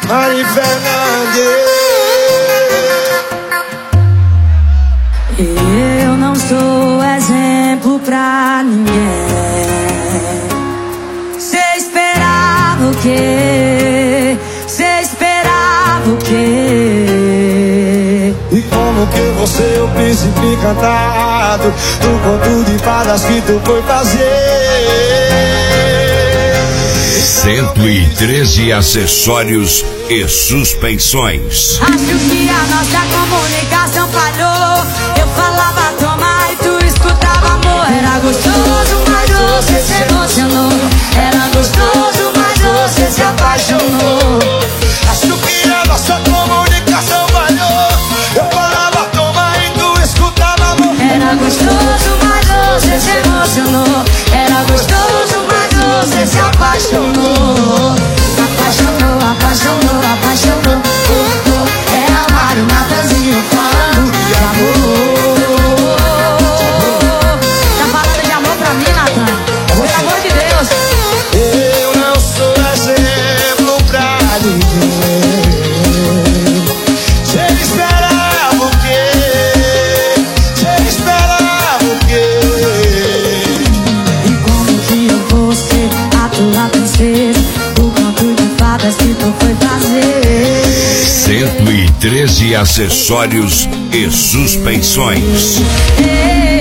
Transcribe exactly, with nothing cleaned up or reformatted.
Mari Fernandes. Eu não sou exemplo pra ninguém. Cê esperava o quê? Cê esperava o quê? E como que você é o príncipe encantado do conto de fadas que tu foi fazer? Cento e treze acessórios e suspensões. Acho que a nossa comunicação falhou. Eu falava toma e tu escutava amor. Era gostoso, mas você se emocionou. Era gostoso, mas você se apaixonou. Acho que a nossa comunicação falhou. Eu falava toma e tu escutava amor. Era gostoso, mas você se emocionou. Era gostoso, mas você se apaixonou. Apaixonou, apaixonou, apaixonou. Oh, oh. É amar o Natanzinho falando de amor. Tá falando de amor pra mim, Natan? Pelo amor de Deus. Eu não sou exemplo pra ninguém. Cê esperava o quê? Cê esperava o quê? E como que eu vou ser a tua princesa? O conto de fadas que tu foi fazer. Cento e treze acessórios e suspensões. Ei,